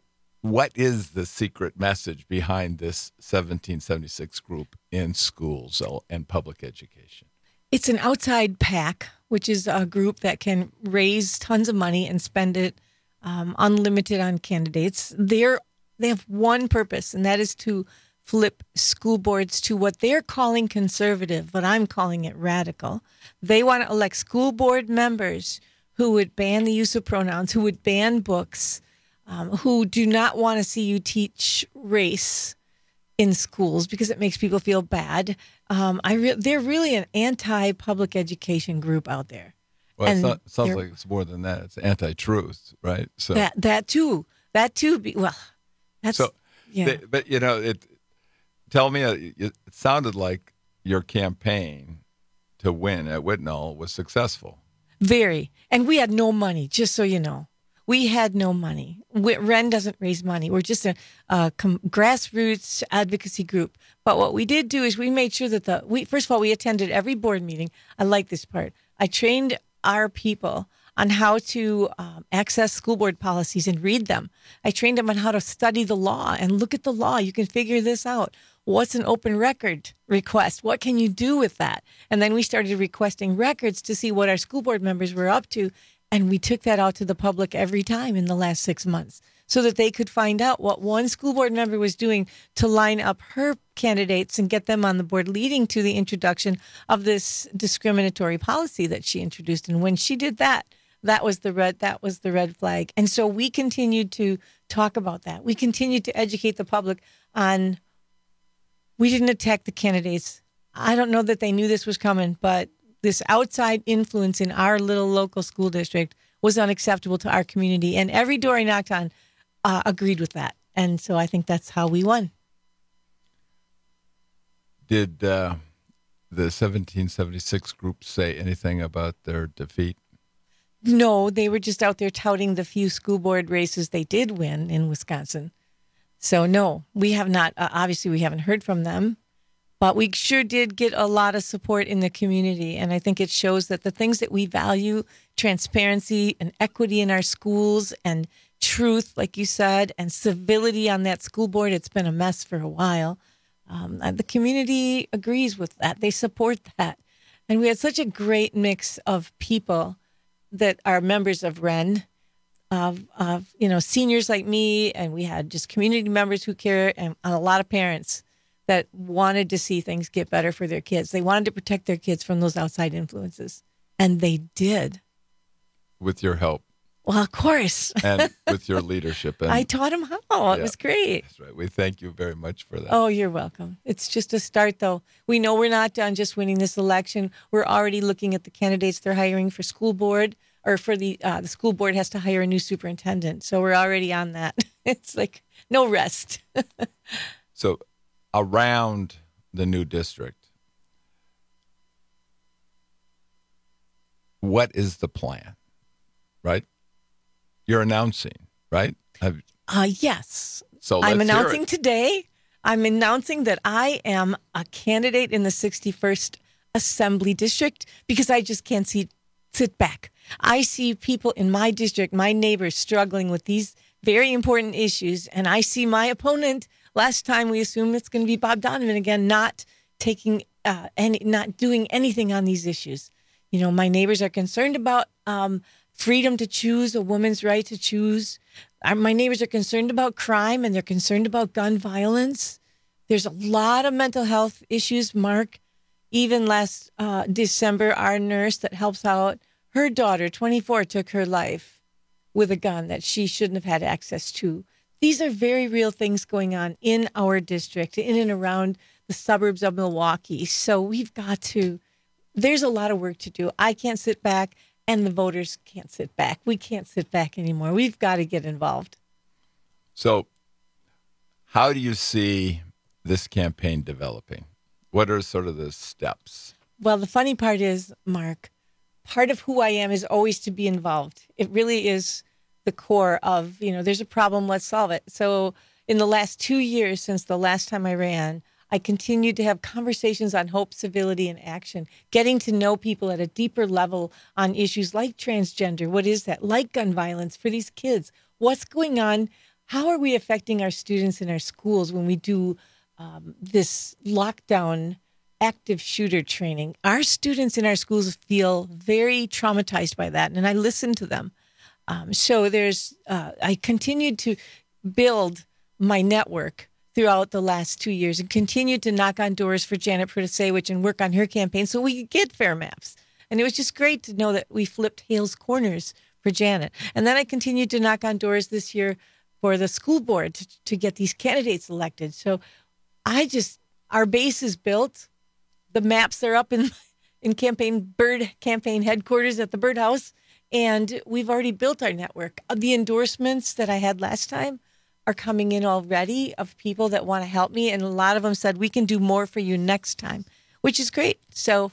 what is the secret message behind this seventeen seventy-six group in schools and public education? It's an outside PAC, which is a group that can raise tons of money and spend it um, unlimited on candidates. They're, they have one purpose, and that is to flip school boards to what they're calling conservative, but I'm calling it radical. They want to elect school board members who would ban the use of pronouns, who would ban books, Um, who do not want to see you teach race in schools because it makes people feel bad. Um, I re- they're really an anti-public education group out there. Well, it's not, it sounds like it's more than that. It's anti-truth, right? So that that too, that too. Be, well, that's so. Yeah. They, but you know, it. Tell me, it, it sounded like your campaign to win at Whitnall was successful. Very, and we had no money. Just so you know. We had no money. We, Ren doesn't raise money. We're just a, a com- grassroots advocacy group. But what we did do is we made sure that the, we first of all, we attended every board meeting. I like this part. I trained our people on how to um, access school board policies and read them. I trained them on how to study the law and look at the law. You can figure this out. What's an open record request? What can you do with that? And then we started requesting records to see what our school board members were up to. And we took that out to the public every time in the last six months so that they could find out what one school board member was doing to line up her candidates and get them on the board, leading to the introduction of this discriminatory policy that she introduced. And when she did that, that was the red, that was the red flag. And so we continued to talk about that. We continued to educate the public on We didn't attack the candidates. I don't know that they knew this was coming, but this outside influence in our little local school district was unacceptable to our community. And every door I knocked on uh, agreed with that. And so I think that's how we won. Did uh, the seventeen seventy-six group say anything about their defeat? No, they were just out there touting the few school board races they did win in Wisconsin. So no, we have not, uh, obviously we haven't heard from them, but we sure did get a lot of support in the community. And I think it shows that the things that we value, transparency and equity in our schools and truth, like you said, and civility on that school board, it's been a mess for a while. Um, and the community agrees with that. They support that. And we had such a great mix of people that are members of R E N, of, of, you know, seniors like me, and we had just community members who care, and a lot of parents that wanted to see things get better for their kids. They wanted to protect their kids from those outside influences, and they did. With your help. Well, of course. And with your leadership. And, I taught them how. It yeah, was great. That's right. We thank you very much for that. Oh, you're welcome. It's just a start, though. We know we're not done just winning this election. We're already looking at the candidates they're hiring for school board, or for the uh, the school board has to hire a new superintendent. So we're already on that. It's like no rest. So around the new district, what is the plan, right? You're announcing, right? Have, uh, yes. So I'm let's hear announcing it. today, I'm announcing that I am a candidate in the sixty-first Assembly District because I just can't see, sit back. I see people in my district, my neighbors, struggling with these very important issues. And I see my opponent, last time we assume it's going to be Bob Donovan again, not taking uh, any, not doing anything on these issues. You know, my neighbors are concerned about um, freedom to choose, a woman's right to choose. Our, my neighbors are concerned about crime, and they're concerned about gun violence. There's a lot of mental health issues, Mark. Even last uh, December, our nurse that helps out, her daughter, twenty-four, took her life with a gun that she shouldn't have had access to. These are very real things going on in our district, in and around the suburbs of Milwaukee. So we've got to, there's a lot of work to do. I can't sit back, and the voters can't sit back. We can't sit back anymore. We've got to get involved. So how do you see this campaign developing? What are sort of the steps? Well, the funny part is, Mark, part of who I am is always to be involved. It really is the core of, you know, there's a problem, let's solve it. So in the last two years since the last time I ran, I continued to have conversations on hope, civility, and action, getting to know people at a deeper level on issues like transgender. What is that? Like gun violence for these kids. What's going on? How are we affecting our students in our schools when we do um, this lockdown active shooter training? Our students in our schools feel very traumatized by that, and I listen to them. Um, so there's, uh, I continued to build my network throughout the last two years and continued to knock on doors for Janet Protasewicz and work on her campaign so we could get fair maps. And it was just great to know that we flipped Hales Corners for Janet. And then I continued to knock on doors this year for the school board to, to get these candidates elected. So I just, our base is built. The maps are up in in campaign Bird campaign headquarters at the Birdhouse, and we've already built our network. The endorsements that I had last time are coming in already of people that want to help me, and a lot of them said we can do more for you next time, which is great. So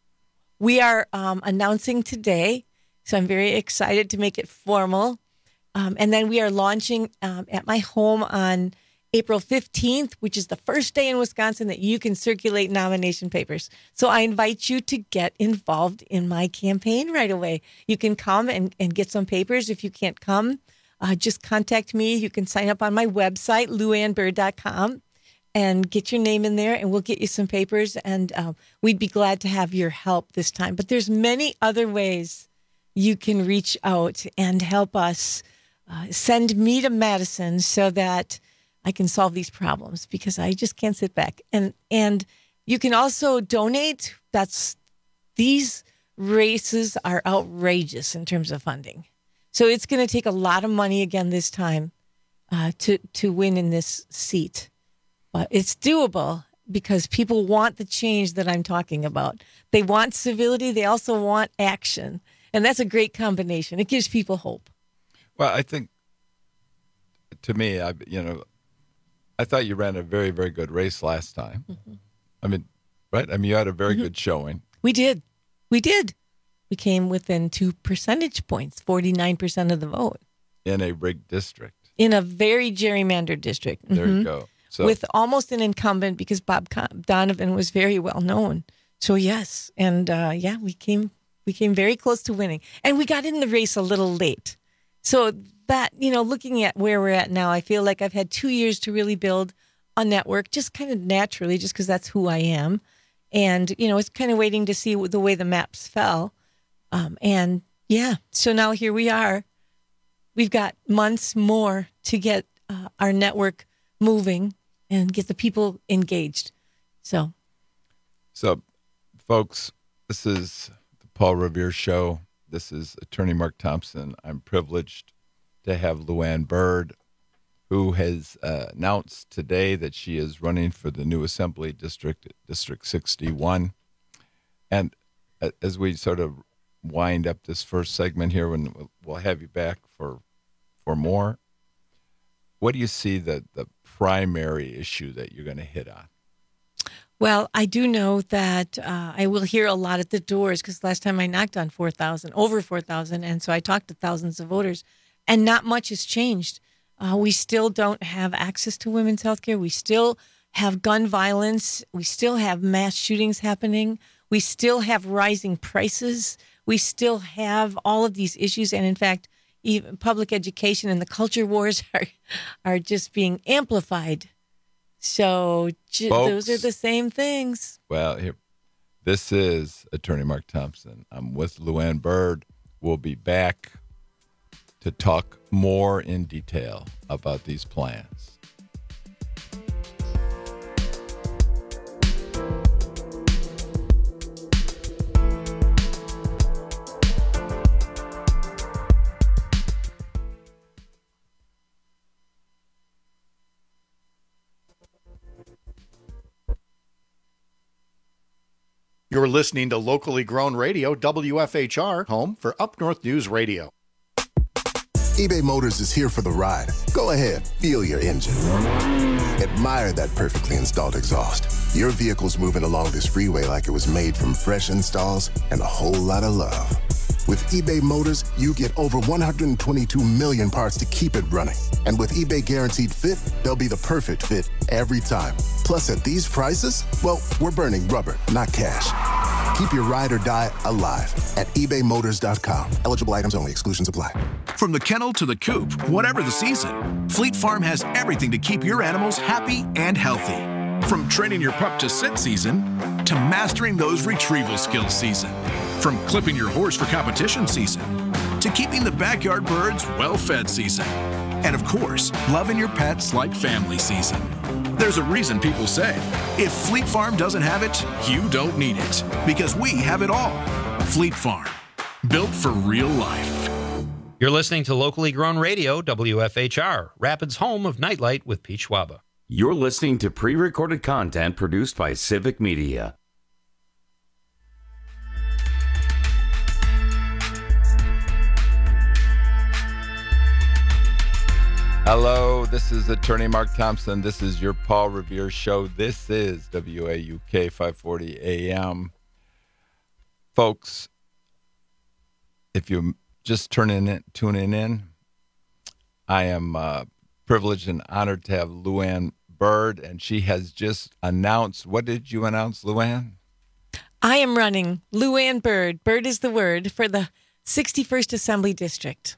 we are um, announcing today, so I'm very excited to make it formal, um, and then we are launching um, at my home on April fifteenth, which is the first day in Wisconsin that you can circulate nomination papers. So I invite you to get involved in my campaign right away. You can come and, and get some papers. If you can't come, uh, just contact me. You can sign up on my website, lou ann bird dot com, and get your name in there, and we'll get you some papers. And uh, we'd be glad to have your help this time. But there's many other ways you can reach out and help us. Uh, send me to Madison so that I can solve these problems, because I just can't sit back. And and you can also donate. That's these races are outrageous in terms of funding. So it's going to take a lot of money again this time uh, to to win in this seat. But it's doable. because people want the change that I'm talking about. They want civility. They also want action. And that's a great combination. It gives people hope. Well, I think, to me, I you know, I thought you ran a very, very good race last time. Mm-hmm. I mean, right? I mean, you had a very mm-hmm. good showing. We did. We did. We came within two percentage points, forty-nine percent of the vote. In a rigged district. In a very gerrymandered district. There mm-hmm. you go. So, with almost an incumbent because Bob Donovan was very well known. So, yes. And, uh, yeah, we came we came very close to winning. And we got in the race a little late. So that, you know, looking at where we're at now, I feel like I've had two years to really build a network just kind of naturally, just because that's who I am. And, you know, it's kind of waiting to see the way the maps fell. Um, and, yeah, so now here we are. We've got months more to get uh, our network moving and get the people engaged. So, so, folks, this is the Paul Revere Show. This is Attorney Mark Thompson. I'm privileged to have Luann Byrd, who has uh, announced today that she is running for the new Assembly District, District sixty-one. And as we sort of wind up this first segment here, when we'll have you back for for more, what do you see the, the primary issue that you're going to hit on? Well, I do know that uh, I will hear a lot at the doors because last time I knocked on four thousand, over four thousand, and so I talked to thousands of voters, and not much has changed. Uh, we still don't have access to women's health care. We still have gun violence. We still have mass shootings happening. We still have rising prices. We still have all of these issues, and in fact, even public education and the culture wars are are just being amplified. So j- Folks, those are the same things. Well, here, this is Attorney Mark Thompson. I'm with Luann Byrd. We'll be back to talk more in detail about these plans. You're listening to locally grown radio, W F H R, home for Up North News Radio. eBay Motors is here for the ride. Go ahead, feel your engine. Admire that perfectly installed exhaust. Your vehicle's moving along this freeway like it was made from fresh installs and a whole lot of love. With eBay Motors, you get over one hundred twenty-two million parts to keep it running. And with eBay Guaranteed Fit, they'll be the perfect fit every time. Plus, at these prices, well, we're burning rubber, not cash. Keep your ride or die alive at ebay motors dot com. Eligible items only. Exclusions apply. From the kennel to the coop, whatever the season, Fleet Farm has everything to keep your animals happy and healthy. From training your pup to sit season to mastering those retrieval skills season. From clipping your horse for competition season to keeping the backyard birds well-fed season. And of course, loving your pets like family season. There's a reason people say, if Fleet Farm doesn't have it, you don't need it. Because we have it all. Fleet Farm, built for real life. You're listening to locally grown radio, W F H R, Rapids' home of Nightlight with Pete Schwaba. You're listening to pre-recorded content produced by Civic Media. Hello, this is Attorney Mark Thompson. This is your Paul Revere Show. This is W A U K five forty A M. Folks, if you're just turning in, tuning in, I am uh, privileged and honored to have Luann Byrd, and she has just announced. What did you announce, Luann? I am running Luann Byrd. Byrd is the word for the sixty-first Assembly District.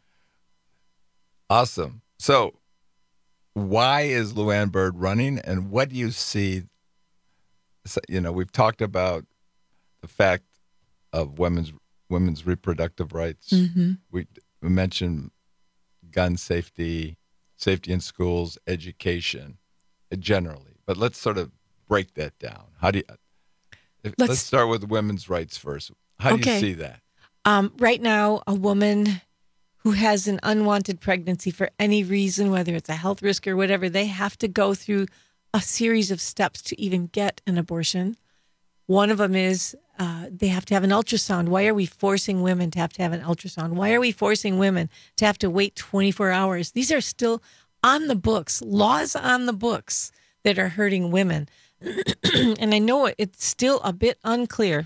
Awesome. So, why is Luann Byrd running, and what do you see? You know, we've talked about the fact of women's women's reproductive rights. Mm-hmm. We, we mentioned gun safety, safety in schools, education, generally. But let's sort of break that down. How do you? If, let's, let's start with women's rights first. How do okay. you see that? Um, right now, a woman who has an unwanted pregnancy for any reason, whether it's a health risk or whatever, they have to go through a series of steps to even get an abortion. One of them is uh, they have to have an ultrasound. Why are we forcing women to have to have an ultrasound? Why are we forcing women to have to wait twenty-four hours? These are still on the books, laws on the books that are hurting women. And I know it's still a bit unclear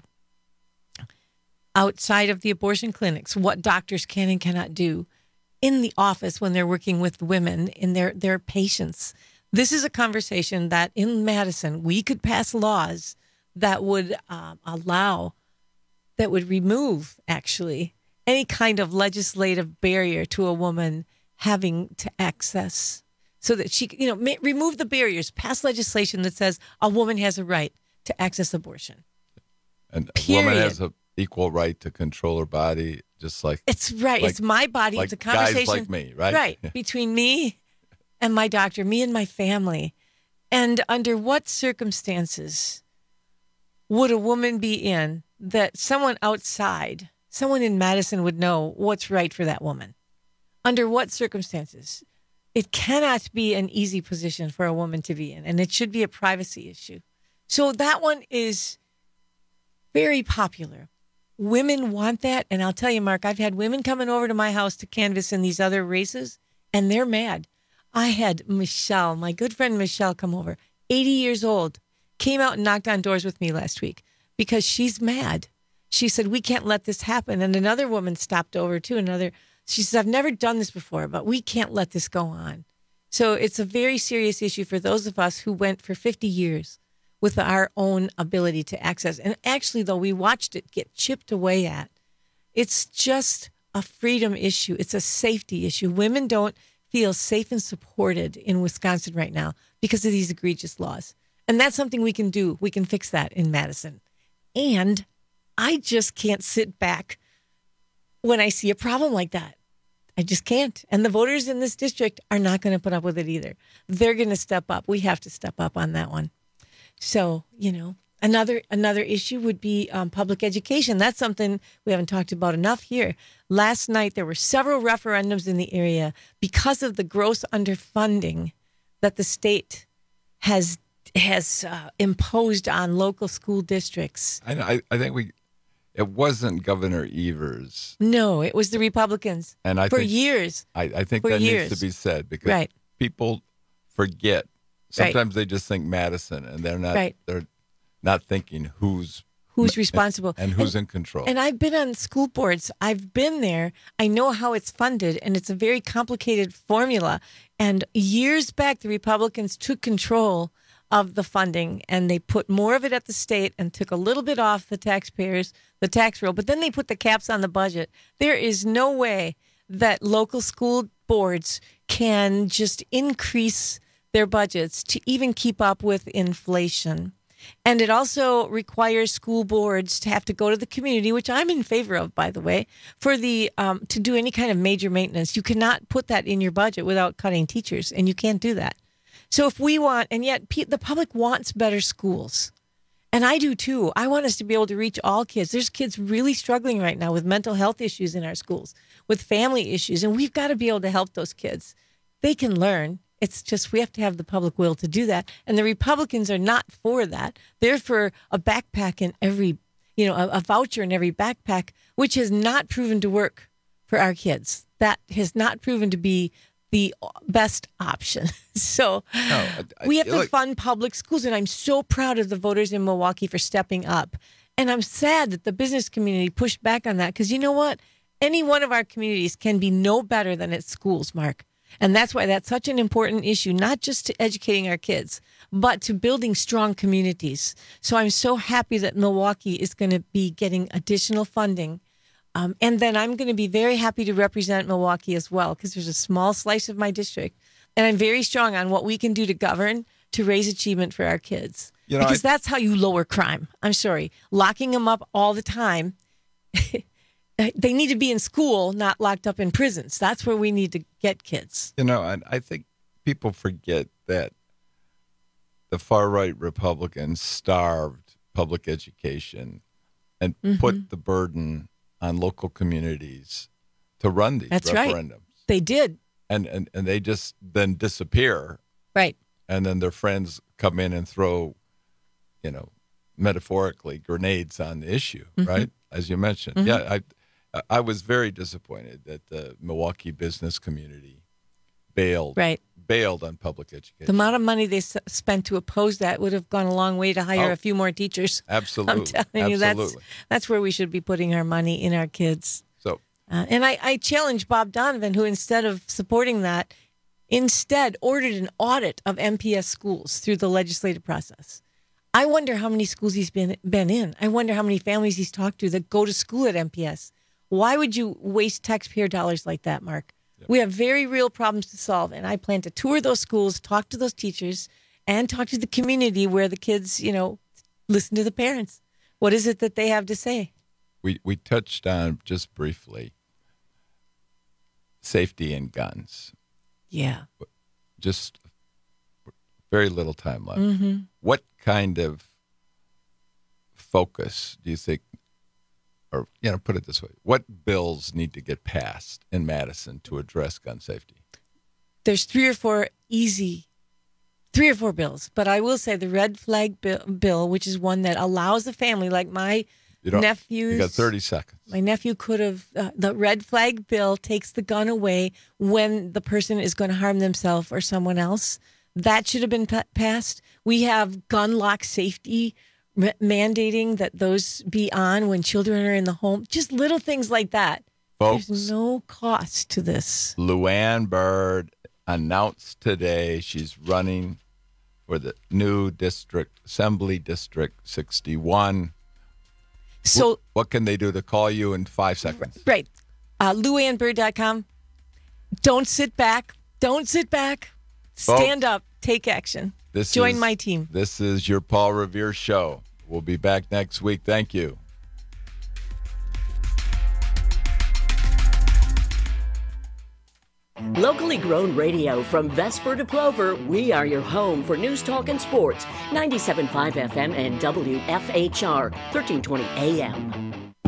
outside of the abortion clinics what doctors can and cannot do in the office when they're working with women in their, their patients. This is a conversation that in Madison, we could pass laws that would um, allow, that would remove, actually, any kind of legislative barrier to a woman having to access, so that she, you know, may, remove the barriers, pass legislation that says a woman has a right to access abortion. And Period. a woman has an equal right to control her body, just like... It's right. Like, it's my body. like It's a conversation. guys like me, right? Right. Between me and my doctor, me and my family. And under what circumstances would a woman be in that someone outside, someone in Madison would know what's right for that woman? Under what circumstances? It cannot be an easy position for a woman to be in, and it should be a privacy issue. So that one is very popular. Women want that, and I'll tell you, Mark, I've had women coming over to my house to canvass in these other races, and they're mad. I had Michelle, my good friend Michelle, come over, eighty years old, came out and knocked on doors with me last week because she's mad. She said, we can't let this happen. And another woman stopped over too, another... She says, I've never done this before, but we can't let this go on. So it's a very serious issue for those of us who went for fifty years with our own ability to access. And actually, though, we watched it get chipped away at. It's just a freedom issue. It's a safety issue. Women don't feel safe and supported in Wisconsin right now because of these egregious laws. And that's something we can do. We can fix that in Madison. And I just can't sit back when I see a problem like that. I just can't. And the voters in this district are not going to put up with it either. They're going to step up. We have to step up on that one. So, you know, another another issue would be um, public education. That's something we haven't talked about enough here. Last night, there were several referendums in the area because of the gross underfunding that the state has has uh, imposed on local school districts. I, I, I think we... It wasn't Governor Evers. No, it was the Republicans. And I for think, years. I, I think for that years. needs to be said because right. people forget. Sometimes right. they just think Madison, and they're not. Right. They're not thinking who's who's responsible and who's and, in control. And I've been on school boards. I've been there. I know how it's funded, and it's a very complicated formula. And years back, the Republicans took control of the funding, and they put more of it at the state and took a little bit off the taxpayers, the tax roll, but then they put the caps on the budget. There is no way that local school boards can just increase their budgets to even keep up with inflation. And it also requires school boards to have to go to the community, which I'm in favor of, by the way, for the um, to do any kind of major maintenance. You cannot put that in your budget without cutting teachers, and you can't do that. So if we want, and yet the public wants better schools, and I do too. I want us to be able to reach all kids. There's kids really struggling right now with mental health issues in our schools, with family issues, and we've got to be able to help those kids. They can learn. It's just we have to have the public will to do that. And the Republicans are not for that. They're for a backpack in every, you know, a, a voucher in every backpack, which has not proven to work for our kids. That has not proven to be the best option. So no, I, I, we have to look, fund public schools, and I'm so proud of the voters in Milwaukee for stepping up. And I'm sad that the business community pushed back on that because you know what? Any one of our communities can be no better than its schools, Mark. And that's why that's such an important issue, not just to educating our kids, but to building strong communities. So I'm so happy that Milwaukee is going to be getting additional funding. Um, and then I'm going to be very happy to represent Milwaukee as well, because there's a small slice of my district. And I'm very strong on what we can do to govern, to raise achievement for our kids. You know, because I, that's how you lower crime. I'm sorry. Locking them up all the time. They need to be in school, not locked up in prisons. That's where we need to get kids. You know, and I think people forget that the far-right Republicans starved public education and mm-hmm. put the burden on local communities to run these That's referendums. Right. They did. And, and and they just then disappear. Right. and then their friends come in and throw, you know, metaphorically grenades on the issue, mm-hmm. right? As you mentioned. Mm-hmm. Yeah, I I was very disappointed that the Milwaukee business community bailed right. bailed on public education. The amount of money they s- spent to oppose that would have gone a long way to hire oh, a few more teachers. Absolutely. I'm telling you, absolutely. that's that's where we should be putting our money, in our kids. So, uh, and I, I challenge Bob Donovan, who instead of supporting that, instead ordered an audit of M P S schools through the legislative process. I wonder how many schools he's been been in. I wonder how many families he's talked to that go to school at M P S. Why would you waste taxpayer dollars like that, Mark? Yep. We have very real problems to solve, and I plan to tour those schools, talk to those teachers, and talk to the community where the kids, you know, listen to the parents. What is it that they have to say? We we touched on just briefly safety and guns. Yeah. Just very little time left. Mm-hmm. What kind of focus do you think, or, you know, put it this way, what bills need to get passed in Madison to address gun safety? There's three or four easy, three or four bills. But I will say the red flag bill, bill which is one that allows a family like my nephews. You got thirty seconds. My nephew could have, uh, the red flag bill takes the gun away when the person is going to harm themselves or someone else. That should have been pa- passed. We have gun lock safety m- mandating that those be on when children are in the home. Just little things like that. Folks, there's no cost to this. Luann Byrd announced today she's running for the new district, Assembly District sixty-one. So, what can they do to call you in five seconds? Right. Uh, Lou Ann Bird dot com. Don't sit back. Don't sit back. Stand Folks, up. Take action. This Join is, my team. This is your Paul Revere Show. We'll be back next week. Thank you. Locally grown radio from Vesper to Plover, we are your home for news, talk, and sports. ninety-seven point five F M and W F H R, thirteen twenty A M.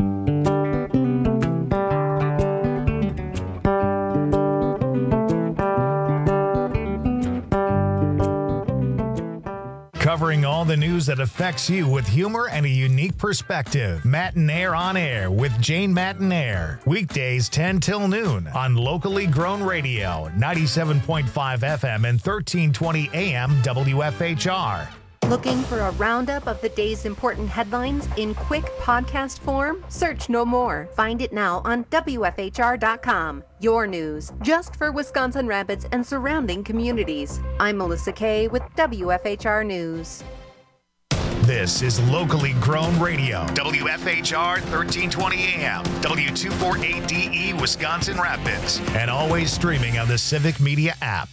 Covering all the news that affects you with humor and a unique perspective. Matinaire on Air with Jane Matinaire. Weekdays ten till noon on locally grown radio, ninety-seven point five F M and thirteen twenty A M W F H R. Looking for a roundup of the day's important headlines in quick podcast form? Search No More. Find it now on W F H R dot com. Your news, just for Wisconsin Rapids and surrounding communities. I'm Melissa Kay with W F H R News. This is locally grown radio. W F H R thirteen twenty A M, W two forty-eight D E Wisconsin Rapids, and always streaming on the Civic Media app.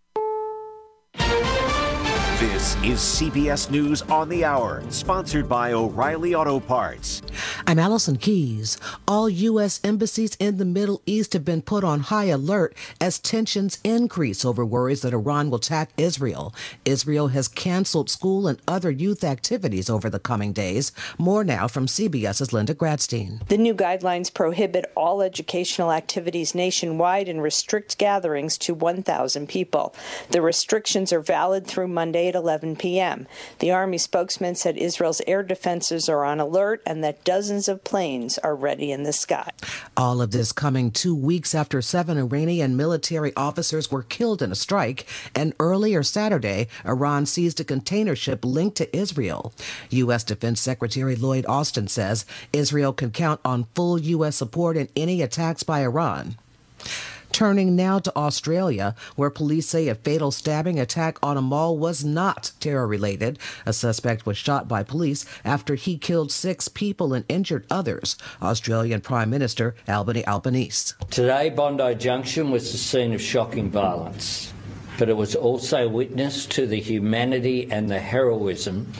This is C B S News on the Hour, sponsored by O'Reilly Auto Parts. I'm Allison Keys. All U S embassies in the Middle East have been put on high alert as tensions increase over worries that Iran will attack Israel. Israel has canceled school and other youth activities over the coming days. More now from CBS's Linda Gradstein. The new guidelines prohibit all educational activities nationwide and restrict gatherings to one thousand people. The restrictions are valid through Monday at eleven p.m. The Army spokesman said Israel's air defenses are on alert and that dozens of planes are ready in the sky. All of this coming two weeks after seven Iranian military officers were killed in a strike, and earlier Saturday, Iran seized a container ship linked to Israel. U S. Defense Secretary Lloyd Austin says Israel can count on full U S support in any attacks by Iran. Turning now to Australia, where police say a fatal stabbing attack on a mall was not terror-related. A suspect was shot by police after he killed six people and injured others. Australian Prime Minister Anthony Albanese. Today, Bondi Junction was the scene of shocking violence, but it was also witness to the humanity and the heroism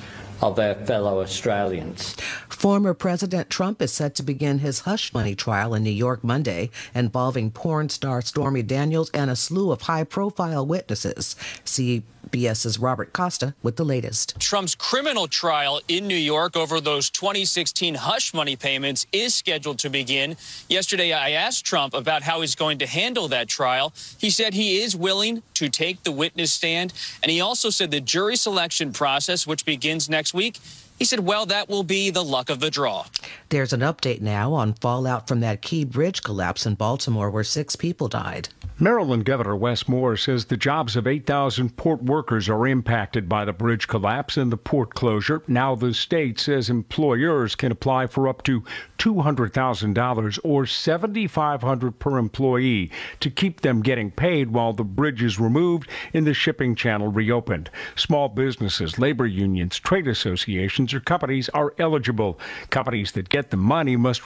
of our fellow Australians. Former President Trump is set to begin his hush money trial in New York Monday, involving porn star Stormy Daniels and a slew of high-profile witnesses. CBS's Robert Costa with the latest. Trump's criminal trial in New York over those twenty sixteen hush money payments is scheduled to begin. Yesterday, I asked Trump about how he's going to handle that trial. He said he is willing to take the witness stand, and he also said the jury selection process, which begins next week, he said, well, that will be the luck of the draw. There's an update now on fallout from that Key Bridge collapse in Baltimore where six people died. Maryland Governor Wes Moore says the jobs of eight thousand port workers are impacted by the bridge collapse and the port closure. Now the state says employers can apply for up to two hundred thousand dollars or seven thousand five hundred dollars per employee to keep them getting paid while the bridge is removed and the shipping channel reopened. Small businesses, labor unions, trade associations, or companies are eligible. Companies that get the money must